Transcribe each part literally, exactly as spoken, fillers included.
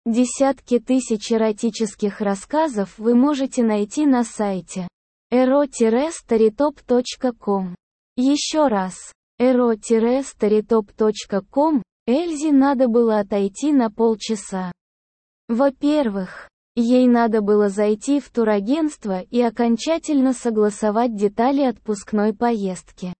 Десятки тысяч эротических рассказов вы можете найти на сайте эро старитоп точка ком. Еще раз, эро старитоп точка ком. Эльзе надо было отойти на полчаса. Во-первых, ей надо было зайти в турагентство и окончательно согласовать детали отпускной поездки.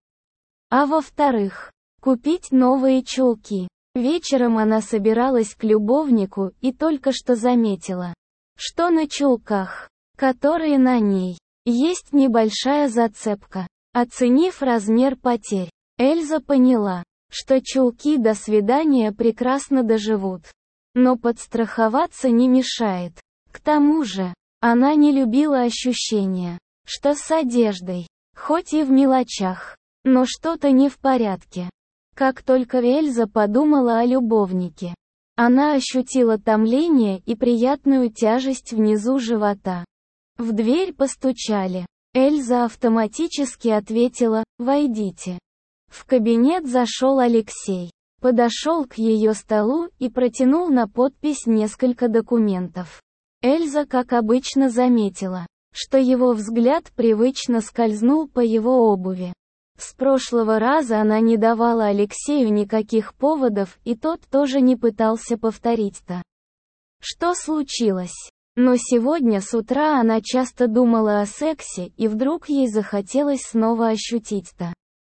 А во-вторых, купить новые чулки. Вечером она собиралась к любовнику и только что заметила, что на чулках, которые на ней, есть небольшая зацепка. Оценив размер потерь, Эльза поняла, что чулки до свидания прекрасно доживут. Но подстраховаться не мешает. К тому же, она не любила ощущения, что с одеждой, хоть и в мелочах, но что-то не в порядке. Как только Эльза подумала о любовнике, она ощутила томление и приятную тяжесть внизу живота. В дверь постучали. Эльза автоматически ответила: «Войдите». В кабинет зашел Алексей, подошел к ее столу и протянул на подпись несколько документов. Эльза, как обычно, заметила, что его взгляд привычно скользнул по его обуви. С прошлого раза она не давала Алексею никаких поводов, и тот тоже не пытался повторить-то. Что случилось? Но сегодня с утра она часто думала о сексе, и вдруг ей захотелось снова ощутить-то,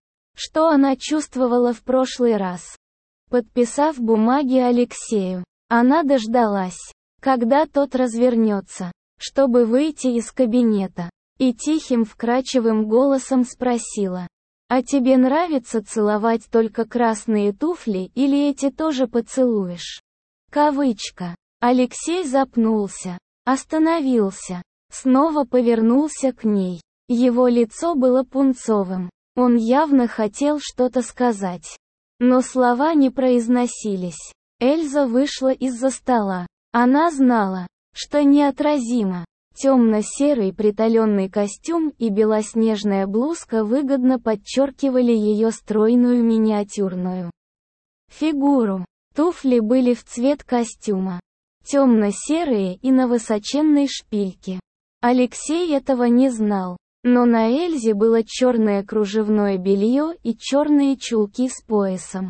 что она чувствовала в прошлый раз. Подписав бумаги Алексею, она дождалась, когда тот развернется, чтобы выйти из кабинета, и тихим вкрадчивым голосом спросила: «А тебе нравится целовать только красные туфли или эти тоже поцелуешь?» Кавычка. Алексей запнулся, остановился, снова повернулся к ней. Его лицо было пунцовым. Он явно хотел что-то сказать, но слова не произносились. Эльза вышла из-за стола. Она знала, что неотразимо. Темно-серый приталенный костюм и белоснежная блузка выгодно подчеркивали ее стройную миниатюрную фигуру. Туфли были в цвет костюма, темно-серые и на высоченной шпильке. Алексей этого не знал, но на Эльзе было черное кружевное белье и черные чулки с поясом.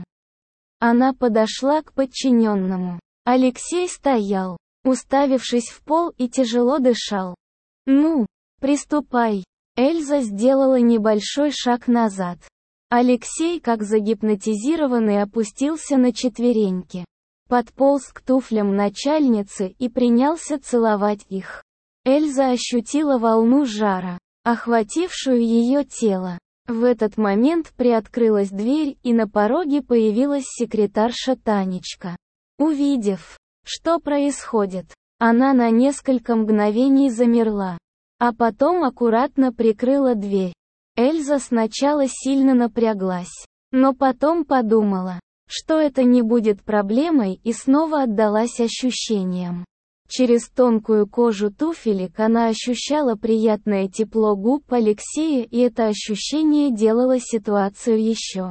Она подошла к подчиненному. Алексей стоял, уставившись в пол, и тяжело дышал. «Ну, приступай». Эльза сделала небольшой шаг назад. Алексей, как загипнотизированный, опустился на четвереньки, подполз к туфлям начальницы и принялся целовать их. Эльза ощутила волну жара, охватившую ее тело. В этот момент приоткрылась дверь, и на пороге появилась секретарша Танечка. Увидев, что происходит, она на несколько мгновений замерла, а потом аккуратно прикрыла дверь. Эльза сначала сильно напряглась, но потом подумала, что это не будет проблемой, и снова отдалась ощущениям. Через тонкую кожу туфелек она ощущала приятное тепло губ Алексея, и это ощущение делало ситуацию еще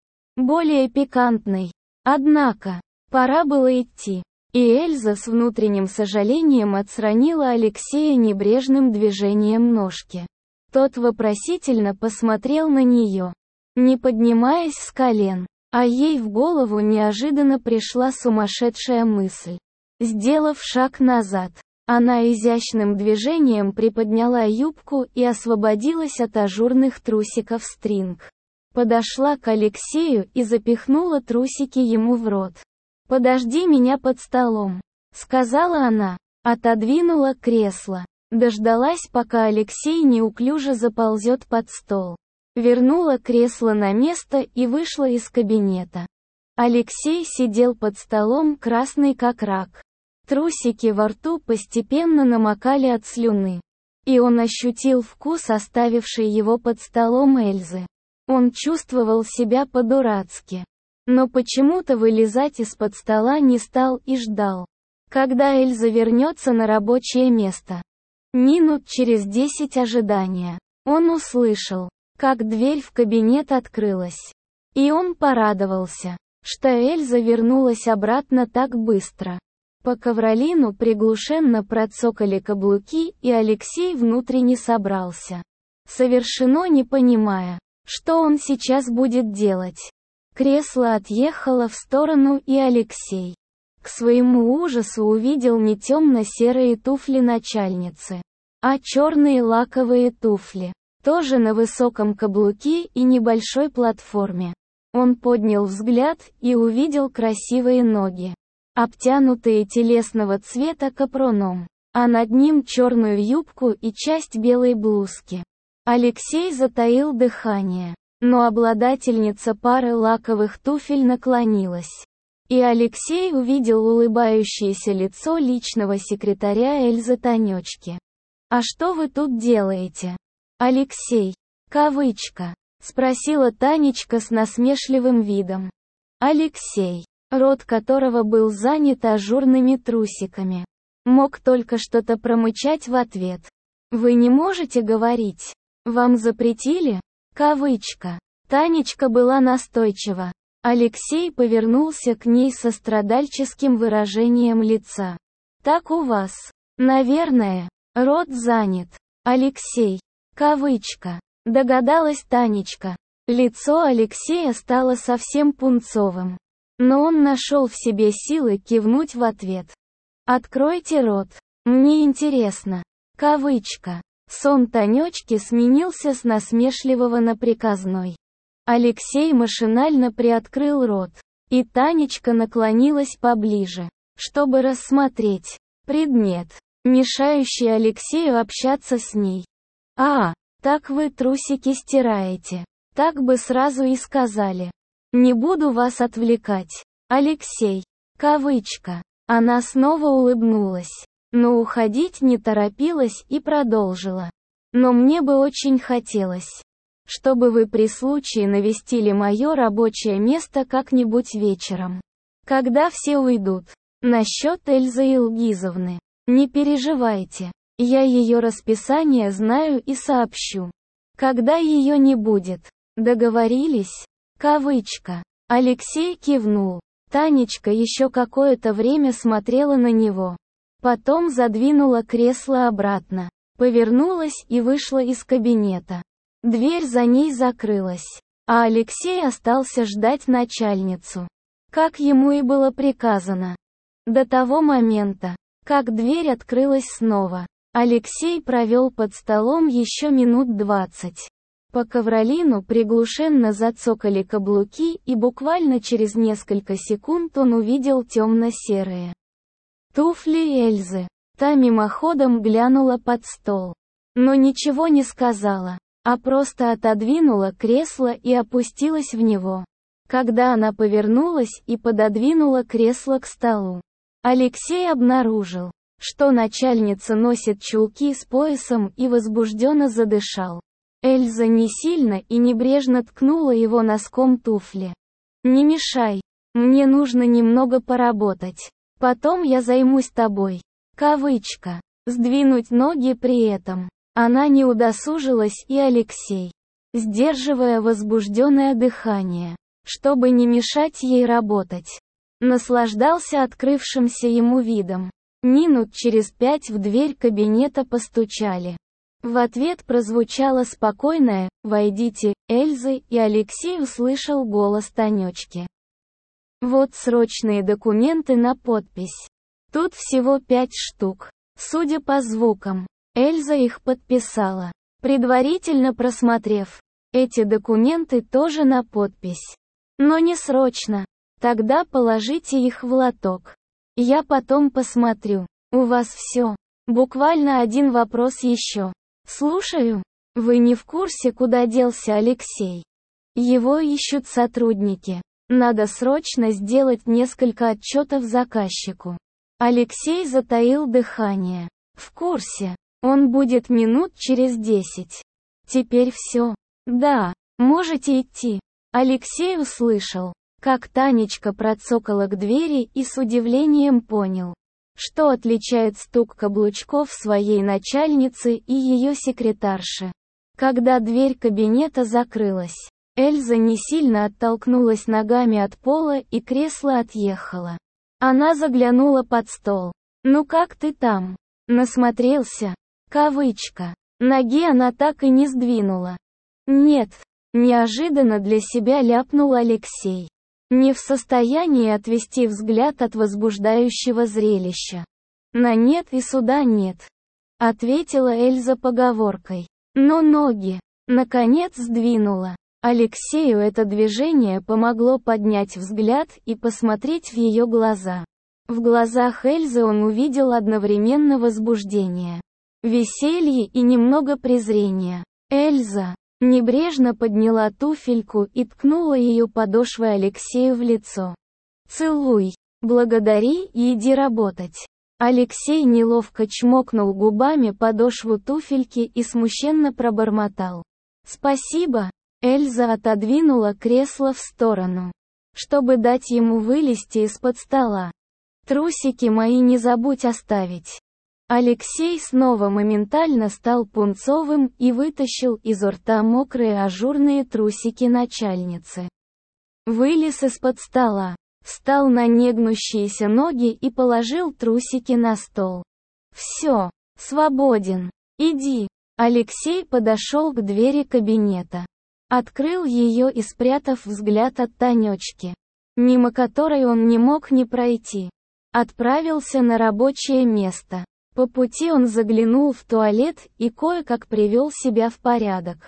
более пикантной. Однако, пора было идти. И Эльза с внутренним сожалением отстранила Алексея небрежным движением ножки. Тот вопросительно посмотрел на нее, не поднимаясь с колен, а ей в голову неожиданно пришла сумасшедшая мысль. Сделав шаг назад, она изящным движением приподняла юбку и освободилась от ажурных трусиков стринг. Подошла к Алексею и запихнула трусики ему в рот. «Подожди меня под столом», — сказала она, отодвинула кресло, дождалась, пока Алексей неуклюже заползет под стол, вернула кресло на место и вышла из кабинета. Алексей сидел под столом, красный как рак. Трусики во рту постепенно намокали от слюны, и он ощутил вкус, оставивший его под столом Эльзы. Он чувствовал себя по-дурацки, но почему-то вылезать из-под стола не стал и ждал, когда Эльза вернется на рабочее место. Минут через десять ожидания, он услышал, как дверь в кабинет открылась. И он порадовался, что Эльза вернулась обратно так быстро. По ковролину приглушенно процокали каблуки, и Алексей внутренне собрался, совершенно не понимая, что он сейчас будет делать. Кресло отъехало в сторону, и Алексей, к своему ужасу, увидел не темно-серые туфли начальницы, а черные лаковые туфли, тоже на высоком каблуке и небольшой платформе. Он поднял взгляд и увидел красивые ноги, обтянутые телесного цвета капроном, а над ним черную юбку и часть белой блузки. Алексей затаил дыхание, но обладательница пары лаковых туфель наклонилась, и Алексей увидел улыбающееся лицо личного секретаря Эльзы Танечки. «А что вы тут делаете, Алексей?» Кавычка. Спросила Танечка с насмешливым видом. Алексей, рот которого был занят ажурными трусиками, мог только что-то промычать в ответ. «Вы не можете говорить? Вам запретили?» Кавычка. Танечка была настойчива. Алексей повернулся к ней со страдальческим выражением лица. «Так у вас, наверное, рот занят, Алексей». Кавычка. Догадалась Танечка. Лицо Алексея стало совсем пунцовым, но он нашел в себе силы кивнуть в ответ. «Откройте рот. Мне интересно». Кавычка. Сон Танечки сменился с насмешливого на приказной. Алексей машинально приоткрыл рот, и Танечка наклонилась поближе, чтобы рассмотреть предмет, мешающий Алексею общаться с ней. «А, так вы трусики стираете. Так бы сразу и сказали. Не буду вас отвлекать, Алексей». Кавычка. Она снова улыбнулась, но уходить не торопилась и продолжила. «Но мне бы очень хотелось, чтобы вы при случае навестили мое рабочее место как-нибудь вечером, когда все уйдут. Насчет Эльзы Илгизовны. Не переживайте. Я ее расписание знаю и сообщу, когда ее не будет. Договорились?» Кавычка. Алексей кивнул. Танечка еще какое-то время смотрела на него. Потом задвинула кресло обратно, повернулась и вышла из кабинета. Дверь за ней закрылась, а Алексей остался ждать начальницу, как ему и было приказано. До того момента, как дверь открылась снова, Алексей провел под столом еще минут двадцать. По ковролину приглушенно зацокали каблуки, и буквально через несколько секунд он увидел темно-серые туфли Эльзы. Та мимоходом глянула под стол, но ничего не сказала, а просто отодвинула кресло и опустилась в него. Когда она повернулась и пододвинула кресло к столу, Алексей обнаружил, что начальница носит чулки с поясом, и возбужденно задышал. Эльза не сильно и небрежно ткнула его носком туфли. «Не мешай. Мне нужно немного поработать. Потом я займусь тобой». Кавычка. Сдвинуть ноги при этом она не удосужилась, и Алексей, сдерживая возбужденное дыхание, чтобы не мешать ей работать, наслаждался открывшимся ему видом. Минут через пять в дверь кабинета постучали. В ответ прозвучало спокойное «Войдите, Эльзы», и Алексей услышал голос Танечки. «Вот срочные документы на подпись. Тут всего пять штук». Судя по звукам, Эльза их подписала, предварительно просмотрев. Эти документы тоже на подпись. Но не срочно. Тогда положите их в лоток. Я потом посмотрю. У вас все. Буквально один вопрос еще. Слушаю. Вы не в курсе, куда делся Алексей? Его ищут сотрудники. Надо срочно сделать несколько отчетов заказчику. Алексей затаил дыхание. В курсе. Он будет минут через десять. Теперь все. Да, можете идти. Алексей услышал, как Танечка процокала к двери, и с удивлением понял, что отличает стук каблучков своей начальницы и ее секретарши. Когда дверь кабинета закрылась, Эльза не сильно оттолкнулась ногами от пола, и кресло отъехало. Она заглянула под стол. «Ну как ты там? Насмотрелся?» Кавычка. Ноги она так и не сдвинула. «Нет», — неожиданно для себя ляпнул Алексей. Не в состоянии отвести взгляд от возбуждающего зрелища. «На нет и суда нет», — ответила Эльза поговоркой. Но ноги, наконец, сдвинула. Алексею это движение помогло поднять взгляд и посмотреть в ее глаза. В глазах Эльзы он увидел одновременно возбуждение, веселье и немного презрения. Эльза небрежно подняла туфельку и ткнула ее подошвой Алексею в лицо. «Целуй, благодари и иди работать». Алексей неловко чмокнул губами подошву туфельки и смущенно пробормотал. «Спасибо». Эльза отодвинула кресло в сторону, чтобы дать ему вылезти из-под стола. «Трусики мои не забудь оставить». Алексей снова моментально стал пунцовым и вытащил изо рта мокрые ажурные трусики начальницы. Вылез из-под стола, встал на негнущиеся ноги и положил трусики на стол. «Все, свободен. Иди». Алексей подошел к двери кабинета. Открыл ее и, спрятав взгляд от Танечки, мимо которой он не мог не пройти, отправился на рабочее место. По пути он заглянул в туалет и кое-как привел себя в порядок.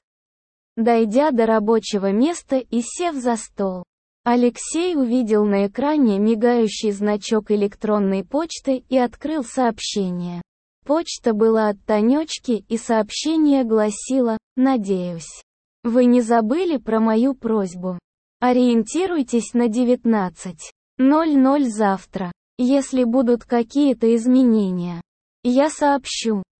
Дойдя до рабочего места и сев за стол, Алексей увидел на экране мигающий значок электронной почты и открыл сообщение. Почта была от Танечки, и сообщение гласило: «Надеюсь, вы не забыли про мою просьбу. Ориентируйтесь на девятнадцать ноль ноль завтра. Если будут какие-то изменения, я сообщу».